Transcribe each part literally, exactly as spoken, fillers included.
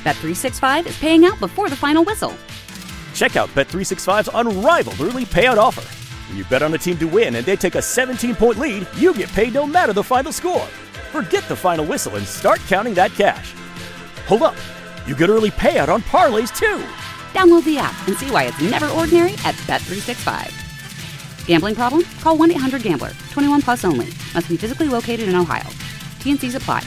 Bet three sixty-five is paying out before the final whistle. Check out Bet three sixty-five's unrivaled early payout offer. When you bet on a team to win and they take a seventeen-point lead, you get paid no matter the final score. Forget the final whistle and start counting that cash. Hold up. You get early payout on parlays, too. Download the app and see why it's never ordinary at Bet three sixty-five. Gambling problem? Call one eight hundred gambler. twenty-one plus only. Must be physically located in Ohio. T N Cs apply.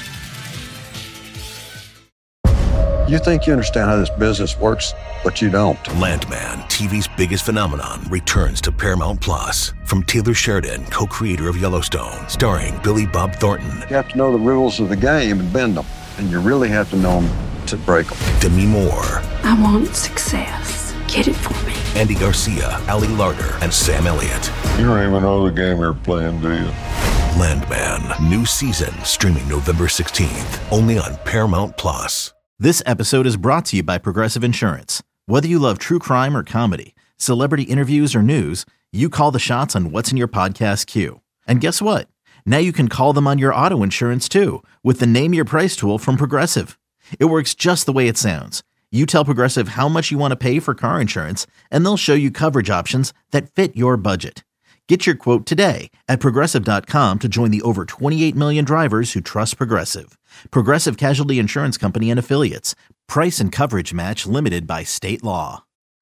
You think you understand how this business works, but you don't. Landman, T V's biggest phenomenon, returns to Paramount Plus. From Taylor Sheridan, co-creator of Yellowstone, starring Billy Bob Thornton. You have to know the rules of the game and bend them, and you really have to know them to break them. Demi Moore. I want success. Get it for me. Andy Garcia, Ali Larter, and Sam Elliott. You don't even know the game you're playing, do you? Landman, new season, streaming November sixteenth, only on Paramount Plus. This episode is brought to you by Progressive Insurance. Whether you love true crime or comedy, celebrity interviews or news, you call the shots on what's in your podcast queue. And guess what? Now you can call them on your auto insurance too, with the Name Your Price tool from Progressive. It works just the way it sounds. You tell Progressive how much you want to pay for car insurance, and they'll show you coverage options that fit your budget. Get your quote today at Progressive dot com to join the over twenty-eight million drivers who trust Progressive. Progressive Casualty Insurance Company and Affiliates. Price and coverage match limited by state law.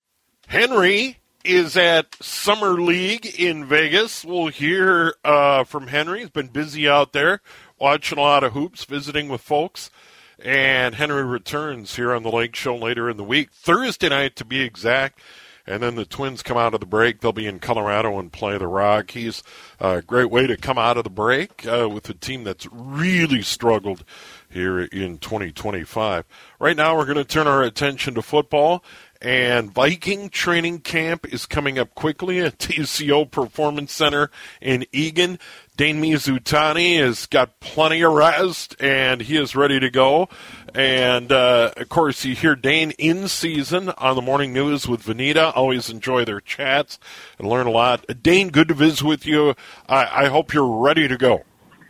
Henry is at Summer League in Vegas. We'll hear uh, from Henry. He's been busy out there watching a lot of hoops, visiting with folks. And Henry returns here on the Lake Show later in the week, Thursday night to be exact. And then the Twins come out of the break. They'll be in Colorado and play the Rockies. A great way to come out of the break uh, with a team that's really struggled here in twenty twenty-five. Right now we're going to turn our attention to football. And Viking training camp is coming up quickly at T C O Performance Center in Eagan. Dane Mizutani has got plenty of rest, and he is ready to go. And, uh, of course, you hear Dane in season on the Morning News with Vanita. Always enjoy their chats and learn a lot. Dane, good to visit with you. I, I hope you're ready to go.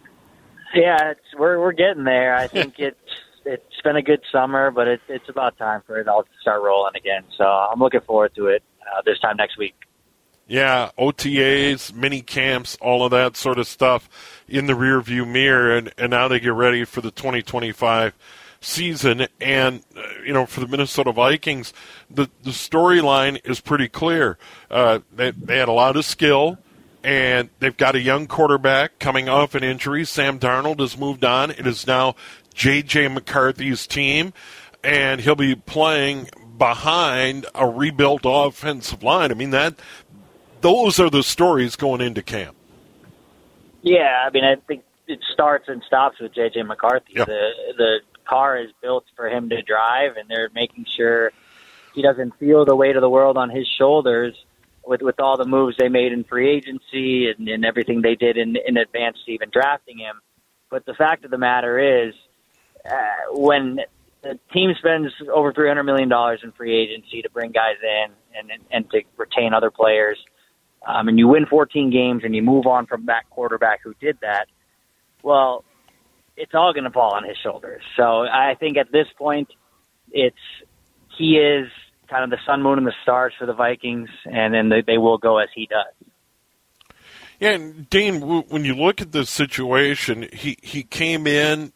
Yeah, it's, we're we're getting there. I think it's it's been a good summer, but it, it's about time for it all to start rolling again. So I'm looking forward to it uh, this time next week. Yeah, O T As, mini camps, all of that sort of stuff in the rearview mirror, and, and now they get ready for the twenty twenty-five season. And, uh, you know, for the Minnesota Vikings, the, the storyline is pretty clear. Uh, they, they had a lot of skill, and they've got a young quarterback coming off an injury. Sam Darnold has moved on. It is now J J McCarthy's team, and he'll be playing behind a rebuilt offensive line. I mean, that those are the stories going into camp. Yeah, I mean, I think it starts and stops with J J McCarthy. Yep. The the car is built for him to drive, and they're making sure he doesn't feel the weight of the world on his shoulders with, with all the moves they made in free agency and, and everything they did in, in advance to even drafting him. But the fact of the matter is, uh, when the team spends over three hundred million dollars in free agency to bring guys in and, and, and to retain other players, Um, and you win fourteen games and you move on from that quarterback who did that, well, it's all going to fall on his shoulders. So I think at this point, it's he is kind of the sun, moon, and the stars for the Vikings, and then they, they will go as he does. Yeah, and Dane, when you look at this situation, he, he came in,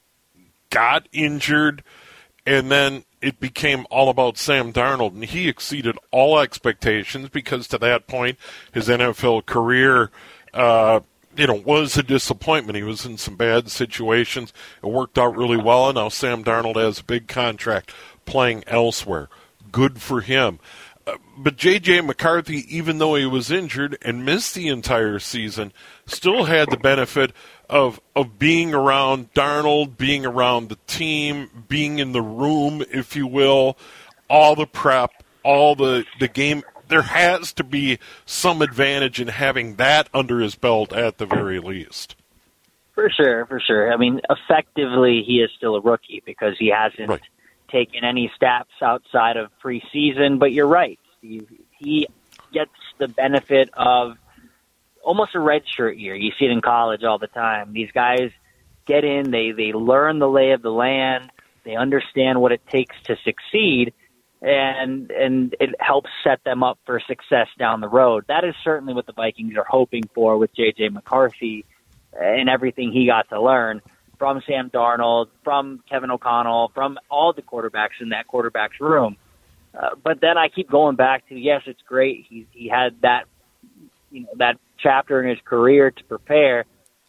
got injured, and then it became all about Sam Darnold, and he exceeded all expectations because to that point, his N F L career, uh, you know, was a disappointment. He was in some bad situations. It worked out really well, and now Sam Darnold has a big contract playing elsewhere. Good for him. Uh, but J J McCarthy, even though he was injured and missed the entire season, still had the benefit of of being around Darnold, being around the team, being in the room, if you will, all the prep, all the, the game. There has to be some advantage in having that under his belt at the very least. For sure, for sure. I mean, effectively, he is still a rookie because he hasn't right. taken any steps outside of preseason. But you're right, Steve. He gets the benefit of almost a redshirt year. You see it in college all the time. These guys get in, they, they learn the lay of the land, They understand what it takes to succeed, and and it helps set them up for success down the road. That is certainly what the Vikings are hoping for with J J McCarthy and everything he got to learn from Sam Darnold, from Kevin O'Connell, from all the quarterbacks in that quarterback's room. Uh, but then I keep going back to, yes, it's great. He he had that, you know, that chapter in his career to prepare.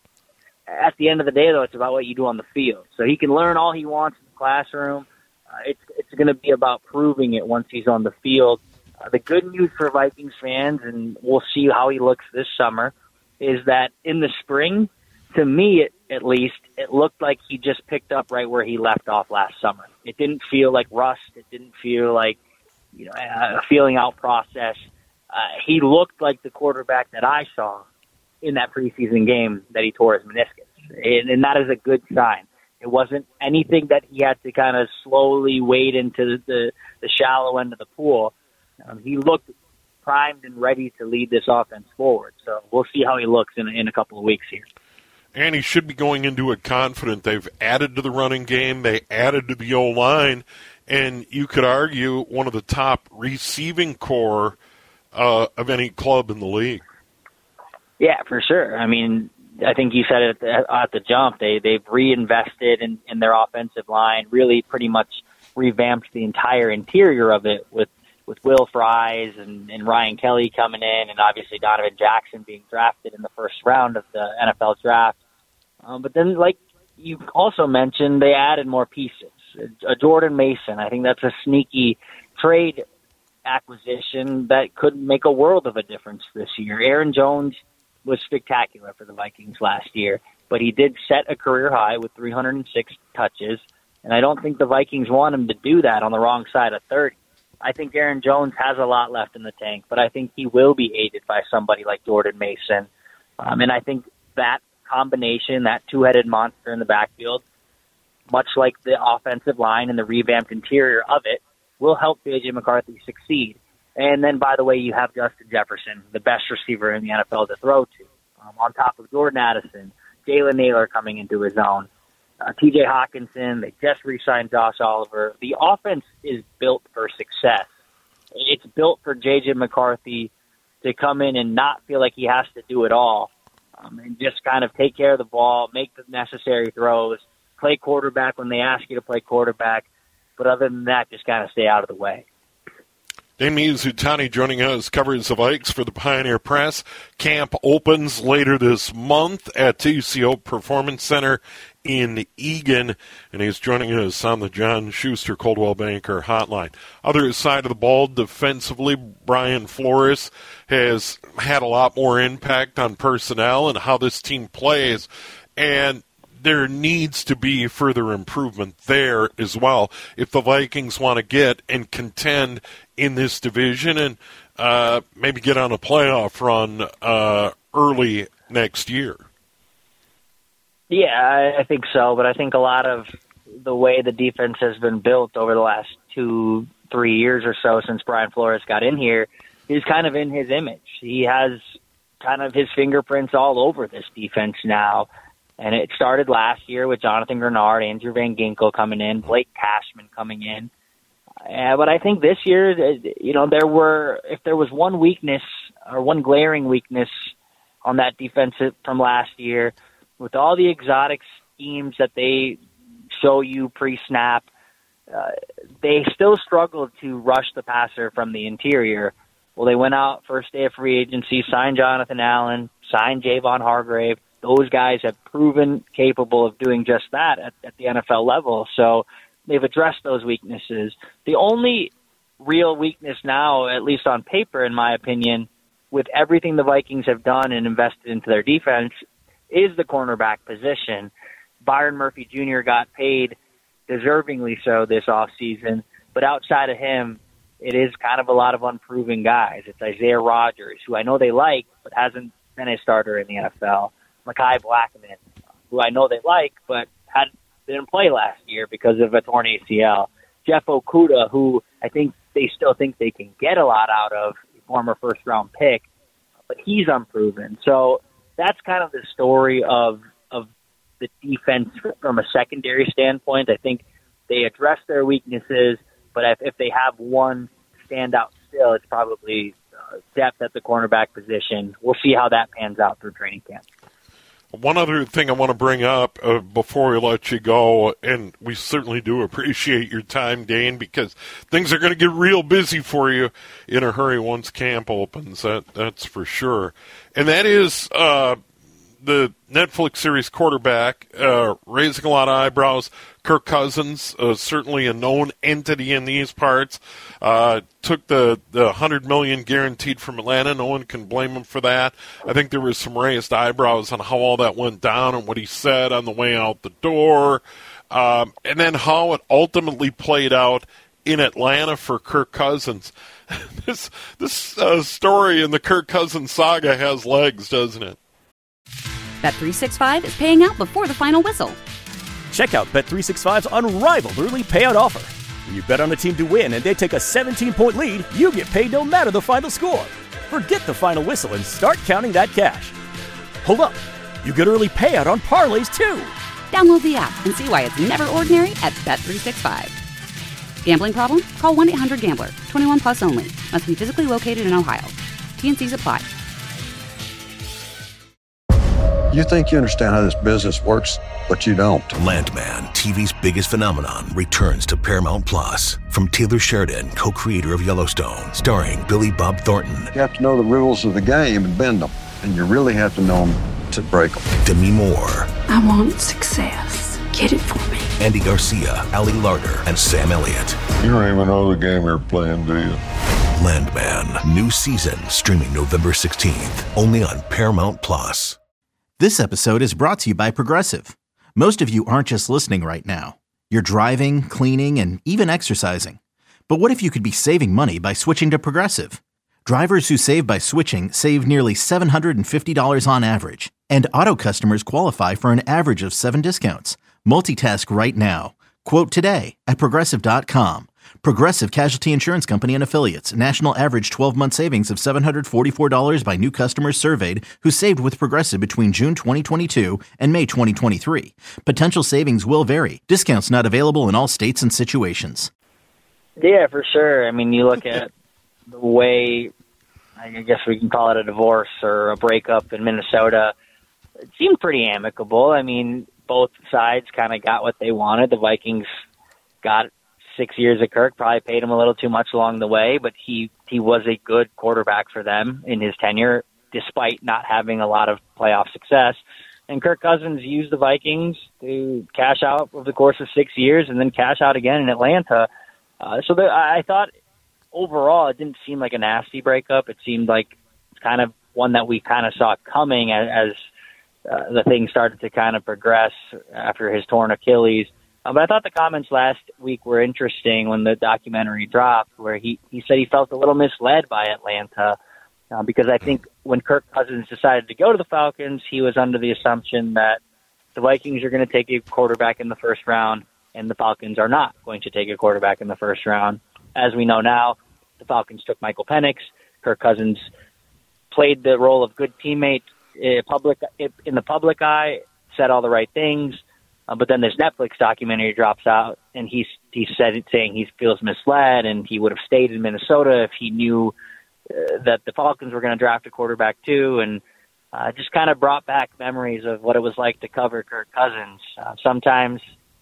At the end of the day, though, it's about what you do on the field. So he can learn all he wants in the classroom. Uh, it's it's going to be about proving it once he's on the field. Uh, the good news for Vikings fans, and we'll see how he looks this summer, is that in the spring, to me it, at least, it looked like he just picked up right where he left off last summer. It didn't feel like rust. It didn't feel like, you know, a feeling out process. Uh, he looked like the quarterback that I saw in that preseason game that he tore his meniscus, and, and that is a good sign. It wasn't anything that he had to kind of slowly wade into the, the shallow end of the pool. Um, he looked primed and ready to lead this offense forward. So we'll see how he looks in, in a couple of weeks here. And he should be going into it confident. They've added to the running game. They added to the O-line. And you could argue one of the top receiving core uh, of any club in the league. Yeah, for sure. I mean, I think you said it at the, at the jump. They, they've reinvested in, in their offensive line, really pretty much revamped the entire interior of it with, with Will Fries and, and Ryan Kelly coming in, and obviously Donovan Jackson being drafted in the first round of the N F L draft. Um, but then, like you also mentioned, they added more pieces. A Jordan Mason, I think that's a sneaky trade acquisition that could make a world of a difference this year. Aaron Jones was spectacular for the Vikings last year, but he did set a career high with three hundred six touches, and I don't think the Vikings want him to do that on the wrong side of thirty. I think Aaron Jones has a lot left in the tank, but I think he will be aided by somebody like Jordan Mason, um, and I think that combination, that two-headed monster in the backfield, much like the offensive line and the revamped interior of it, will help J J McCarthy succeed. And then, by the way, you have Justin Jefferson, the best receiver in the N F L to throw to, um, on top of Jordan Addison, Jalen Naylor coming into his own, uh, T J Hawkinson. They just re-signed Josh Oliver. The offense is built for success. It's built for J J McCarthy to come in and not feel like he has to do it all, um, and just kind of take care of the ball, make the necessary throws, play quarterback when they ask you to play quarterback. But other than that, just kind of stay out of the way. Amy Zutani joining us, covers the Vikes for the Pioneer Press. Camp opens later this month at T C O Performance Center in Eagan, and he's joining us on the John Schuster Coldwell Banker Hotline. Other side of the ball, defensively, Brian Flores has had a lot more impact on personnel and how this team plays, and there needs to be further improvement there as well if the Vikings want to get and contend in this division and uh, maybe get on a playoff run uh, early next year. Yeah, I think so, but I think a lot of the way the defense has been built over the last two, three years or so since Brian Flores got in here is kind of in his image. He has kind of his fingerprints all over this defense now. And it started last year with Jonathan Grenard, Andrew Van Ginkel coming in, Blake Cashman coming in. Uh, but I think this year, you know, there were, if there was one weakness or one glaring weakness on that defense from last year, with all the exotic schemes that they show you pre-snap, uh, they still struggled to rush the passer from the interior. Well, they went out first day of free agency, signed Jonathan Allen, signed Javon Hargrave. Those guys have proven capable of doing just that at, at the N F L level. So they've addressed those weaknesses. The only real weakness now, at least on paper, in my opinion, with everything the Vikings have done and invested into their defense, is the cornerback position. Byron Murphy Junior got paid deservingly so this offseason, but outside of him, it is kind of a lot of unproven guys. It's Isaiah Rodgers, who I know they like, but hasn't been a starter in the N F L. Mekhi Blackman, who I know they like, but had, didn't play last year because of a torn A C L. Jeff Okudah, who I think they still think they can get a lot out of, a former first-round pick, but he's unproven. So that's kind of the story of of the defense from a secondary standpoint. I think they address their weaknesses, but if, if they have one standout still, it's probably uh, depth at the cornerback position. We'll see how that pans out through training camp. One other thing I want to bring up uh, before we let you go, and we certainly do appreciate your time, Dane, because things are going to get real busy for you in a hurry once camp opens, that, that's for sure. And that is uh, the Netflix series Quarterback, uh, raising a lot of eyebrows. Kirk Cousins, uh, certainly a known entity in these parts, uh, took the, the one hundred million dollars guaranteed from Atlanta. No one can blame him for that. I think there was some raised eyebrows on how all that went down and what he said on the way out the door, um, and then how it ultimately played out in Atlanta for Kirk Cousins. this this uh, story in the Kirk Cousins saga has legs, doesn't it? Bet three sixty-five is paying out before the final whistle. Check out Bet three sixty-five's unrivaled early payout offer. When you bet on a team to win and they take a seventeen-point lead, you get paid no matter the final score. Forget the final whistle and start counting that cash. Hold up. You get early payout on parlays, too. Download the app and see why it's never ordinary at Bet three sixty-five. Gambling problem? Call one eight hundred gambler. twenty-one plus only. Must be physically located in Ohio. T N Cs apply. You think you understand how this business works, but you don't. Landman, T V's biggest phenomenon, returns to Paramount Plus. From Taylor Sheridan, co-creator of Yellowstone, starring Billy Bob Thornton. You have to know the rules of the game and bend them, and you really have to know them to break them. Demi Moore. I want success. Get it for me. Andy Garcia, Ali Larder, and Sam Elliott. You don't even know the game you're playing, do you? Landman, new season, streaming November sixteenth, only on Paramount Plus. This episode is brought to you by Progressive. Most of you aren't just listening right now. You're driving, cleaning, and even exercising. But what if you could be saving money by switching to Progressive? Drivers who save by switching save nearly seven hundred fifty dollars on average. And auto customers qualify for an average of seven discounts. Multitask right now. Quote today at Progressive dot com. Progressive Casualty Insurance Company and Affiliates. National average twelve-month savings of seven hundred forty-four dollars by new customers surveyed who saved with Progressive between June twenty twenty-two and May twenty twenty-three. Potential savings will vary. Discounts not available in all states and situations. Yeah, for sure. I mean, you look at the way, I guess we can call it a divorce or a breakup in Minnesota. It seemed pretty amicable. I mean, both sides kind of got what they wanted. The Vikings got six years of Kirk, probably paid him a little too much along the way, but he, he was a good quarterback for them in his tenure, despite not having a lot of playoff success. And Kirk Cousins used the Vikings to cash out over the course of six years and then cash out again in Atlanta. Uh, so there, I thought overall it didn't seem like a nasty breakup. It seemed like kind of one that we kind of saw coming as, as uh, the thing started to kind of progress after his torn Achilles. Uh, but I thought the comments last week were interesting when the documentary dropped, where he, he said he felt a little misled by Atlanta uh, because I think when Kirk Cousins decided to go to the Falcons, he was under the assumption that the Vikings are going to take a quarterback in the first round and the Falcons are not going to take a quarterback in the first round. As we know now, the Falcons took Michael Penix. Kirk Cousins played the role of good teammate in, public, in the public eye, said all the right things. Uh, but then this Netflix documentary drops out, and he's he said it saying he feels misled, and he would have stayed in Minnesota if he knew uh, that the Falcons were going to draft a quarterback too, and uh, just kind of brought back memories of what it was like to cover Kirk Cousins. Uh, sometimes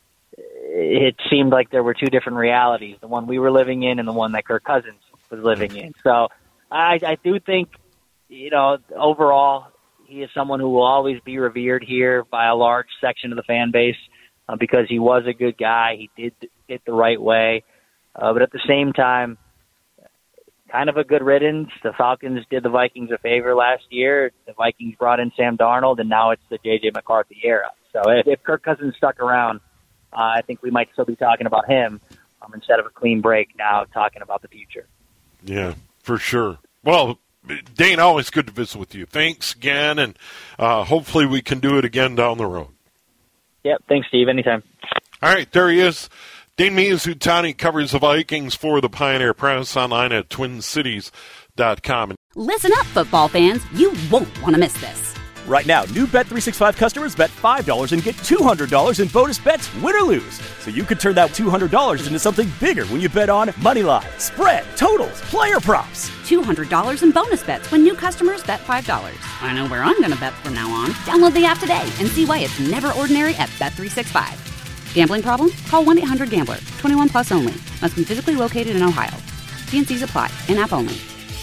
it seemed like there were two different realities, the one we were living in and the one that Kirk Cousins was living in. So I, I do think, you know, overall, he is someone who will always be revered here by a large section of the fan base uh, because he was a good guy. He did it the right way. Uh, but at the same time, kind of a good riddance. The Falcons did the Vikings a favor last year. The Vikings brought in Sam Darnold, and now it's the J J McCarthy era. So if, if Kirk Cousins stuck around, uh, I think we might still be talking about him um, instead of a clean break now talking about the future. Yeah, for sure. Well, Dane, always good to visit with you. Thanks again, and uh, hopefully we can do it again down the road. Yep, thanks, Steve. Anytime. All right, there he is. Dane Miyazutani covers the Vikings for the Pioneer Press, online at twin cities dot com. Listen up, football fans. You won't want to miss this. Right now, new Bet three sixty-five customers bet five dollars and get two hundred dollars in bonus bets, win or lose. So you could turn that two hundred dollars into something bigger when you bet on money line, spread, totals, player props. two hundred dollars in bonus bets when new customers bet five dollars. I know where I'm going to bet from now on. Download the app today and see why it's never ordinary at Bet three sixty-five. Gambling problem? Call one eight hundred gambler. twenty-one plus only. Must be physically located in Ohio. T N Cs apply. In-app only.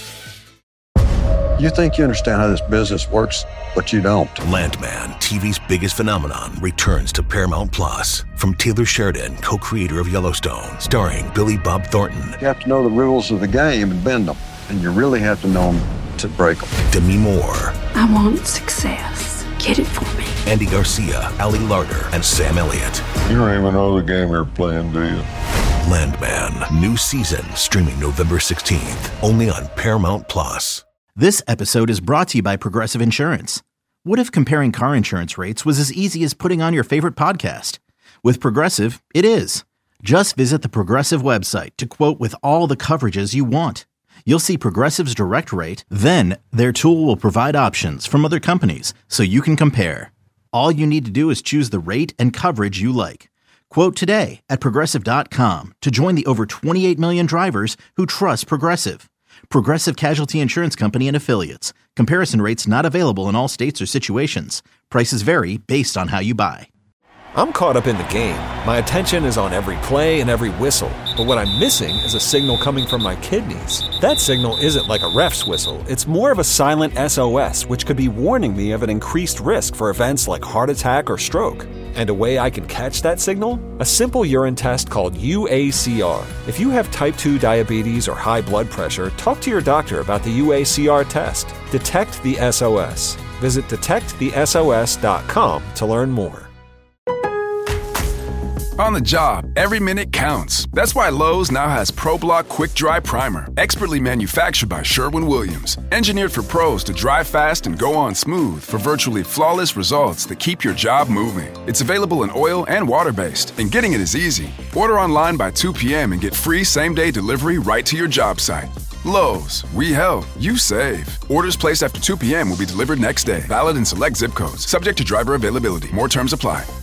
You think you understand how this business works, but you don't. Landman, T V's biggest phenomenon, returns to Paramount Plus. From Taylor Sheridan, co-creator of Yellowstone, starring Billy Bob Thornton. You have to know the rules of the game and bend them, and you really have to know them to break them. Demi Moore. I want success. Get it for me. Andy Garcia, Ali Larter, and Sam Elliott. You don't even know the game you're playing, do you? Landman, new season, streaming November sixteenth, only on Paramount Plus. This episode is brought to you by Progressive Insurance. What if comparing car insurance rates was as easy as putting on your favorite podcast? With Progressive, it is. Just visit the Progressive website to quote with all the coverages you want. You'll see Progressive's direct rate, then their tool will provide options from other companies so you can compare. All you need to do is choose the rate and coverage you like. Quote today at Progressive dot com to join the over twenty-eight million drivers who trust Progressive. Progressive Casualty Insurance Company and Affiliates. Comparison rates not available in all states or situations. Prices vary based on how you buy. I'm caught up in the game. My attention is on every play and every whistle. But what I'm missing is a signal coming from my kidneys. That signal isn't like a ref's whistle. It's more of a silent S O S, which could be warning me of an increased risk for events like heart attack or stroke. And a way I can catch that signal? A simple urine test called U A C R. If you have type two diabetes or high blood pressure, talk to your doctor about the U A C R test. Detect the S O S. Visit detect the S O S dot com to learn more. On the job, every minute counts. That's why Lowe's now has ProBlock Quick Dry Primer, expertly manufactured by Sherwin-Williams. Engineered for pros to dry fast and go on smooth for virtually flawless results that keep your job moving. It's available in oil and water-based, and getting it is easy. Order online by two p.m. and get free same-day delivery right to your job site. Lowe's, we help, you save. Orders placed after two p.m. will be delivered next day. Valid in select zip codes. Subject to driver availability. More terms apply.